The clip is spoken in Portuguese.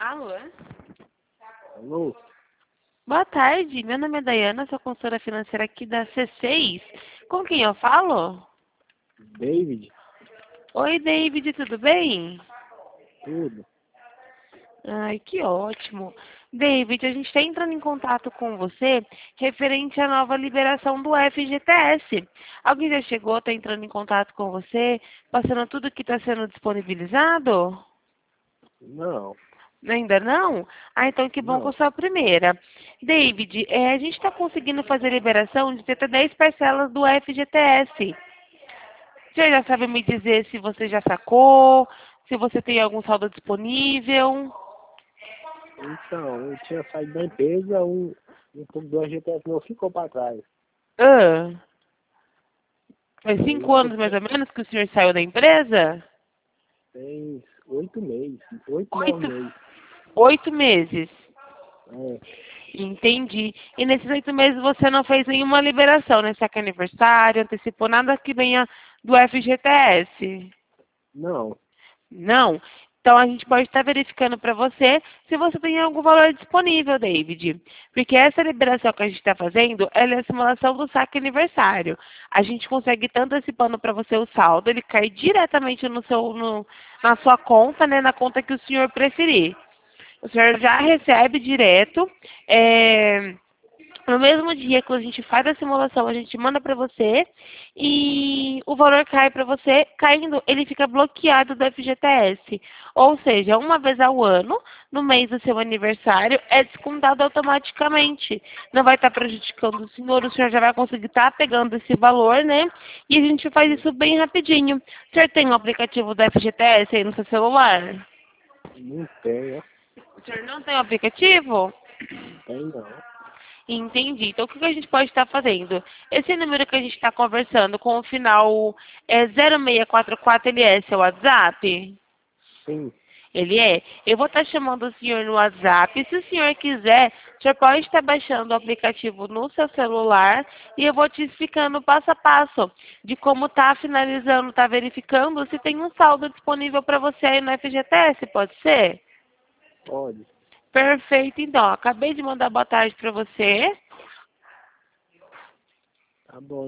Alô? Alô? Boa tarde, meu nome é Dayana, sou consultora financeira aqui da C6. Com quem eu falo? David? Oi, David, tudo bem? Tudo? Ai, que ótimo. David, a gente está entrando em contato com você referente à nova liberação do FGTS. Alguém já chegou, está entrando em contato com você, passando tudo que está sendo disponibilizado? Não, Ainda não? Ah, então que bom que eu não. sou a primeira. David, a gente está conseguindo fazer liberação de até 10 parcelas do FGTS. Você já sabe me dizer se você já sacou, se você tem algum saldo disponível? Então, eu tinha saído da empresa, um pouco do FGTS não ficou para trás. Ah, faz Aí eu 5 tô, anos mais ou menos que o senhor saiu da empresa? tem 8 meses, 9 Oito, meses. 8 meses. É, Entendi. E nesses 8 meses você não fez nenhuma liberação, né? Saque aniversário, antecipou nada que venha do FGTS? não, Não? Então a gente pode estar verificando para você se você tem algum valor disponível, David. Porque essa liberação que a gente está fazendo, ela é a simulação do saque aniversário. A gente consegue estar antecipando para você o saldo, ele cai diretamente na sua conta, né? Na conta que o senhor preferir. O senhor já recebe direto. No mesmo dia que a gente faz a simulação, a gente manda para você e o valor cai para você. Caindo, ele fica bloqueado do FGTS. Ou seja, uma vez ao ano, no mês do seu aniversário, é descontado automaticamente. Não vai estar prejudicando o senhor já vai conseguir estar pegando esse valor, né? E a gente faz isso bem rapidinho. O senhor tem um aplicativo do FGTS aí no seu celular? não tem, ó. O senhor não tem o aplicativo? Tem não. Entendi. Então, o que a gente pode estar fazendo? Esse número que a gente está conversando com o final 0644, ele é seu WhatsApp? Sim, Ele é? Eu vou estar chamando o senhor no WhatsApp. Se o senhor quiser, o senhor pode estar baixando o aplicativo no seu celular e eu vou te explicando passo a passo de como está finalizando, está verificando se tem um saldo disponível para você aí no FGTS, pode ser? pode. Perfeito, então. Acabei de mandar boa tarde para você. Tá bom.